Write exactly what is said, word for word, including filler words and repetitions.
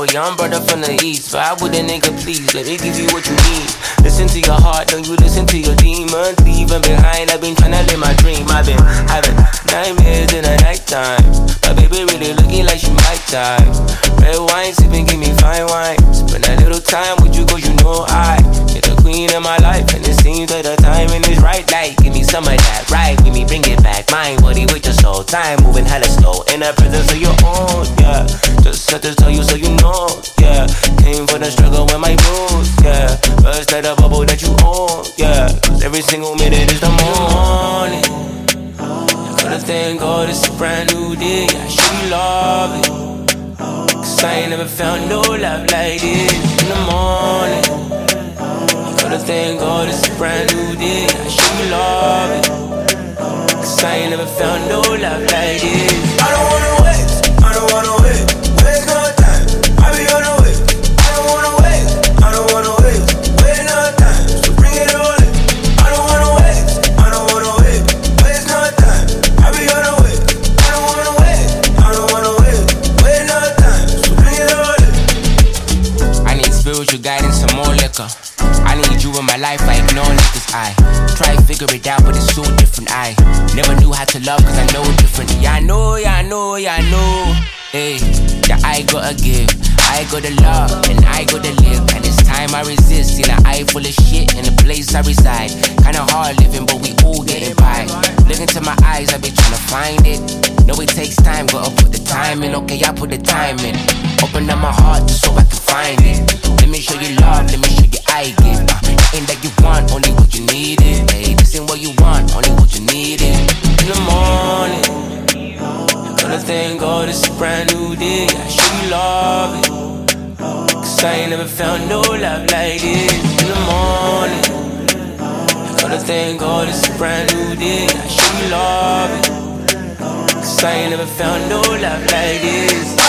a young brother from the east. So I would a nigga please, let me give you what you need. Listen to your heart, don't you listen to your demons. Leaving behind, I've been tryna live my dream. I've been having nightmares in the nighttime. My baby really looking like she might die. Red wine sipping, give me fine wine. Spend a little time with you, cause you know I you're the queen of my life. And it seems that the timing is right. Like, give me some of that, right? Give me, bring it back. Mind, body with your soul. Time moving hella slow. In the presence of your own, yeah. Just had to tell you so you know, yeah. Came for the struggle with my rules, yeah. First let the bubble that you own, yeah. Cause every single minute is the morning. I gotta thank God it's a brand new day. I should be loving. Cause I ain't never found no love like this in the morning. I gotta thank God it's a brand new day. I should be loving. Cause I ain't never found no love like this. I don't wanna waste, I don't wanna waste, waste no time. I be on the way. I don't wanna waste, I don't wanna waste, waste no time. So bring it all in. I don't wanna waste, I don't wanna waste, waste no time. I be on the way. I don't wanna waste, I don't wanna waste, waste no time. So bring it all in. I need spiritual guidance and more liquor. I need you in my life, I ignore niggas, I try to figure it out, but it's so different, I never knew how to love, cause I know different. Yeah, I know, yeah, I know, yeah, I know. Hey, yeah, I gotta give, I gotta love, and I gotta live. And it's time I resist, in an eye full of shit, in the place I reside. Kinda hard living, but we all getting by. Look into my eyes, I be tryna find it. Know it takes time, gotta put the time in. Okay, I put the time in. Open up my heart just so I can find it. Let me show you love, let me show you I give. uh, Ain't that you want, only what you need it. Hey, this ain't what you want, only what you need it. In the morning, I gotta thank God it's a brand new day. I should be loving. Cause I ain't never found no love like this. In the morning, I gotta thank God it's a brand new day. I should be loving. Cause I ain't never found no love like this.